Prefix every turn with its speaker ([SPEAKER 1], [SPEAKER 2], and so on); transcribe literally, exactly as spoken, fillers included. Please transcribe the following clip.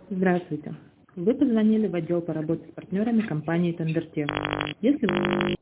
[SPEAKER 1] Здравствуйте. Вы позвонили в отдел по работе с партнерами компании Тендертех. Если вы...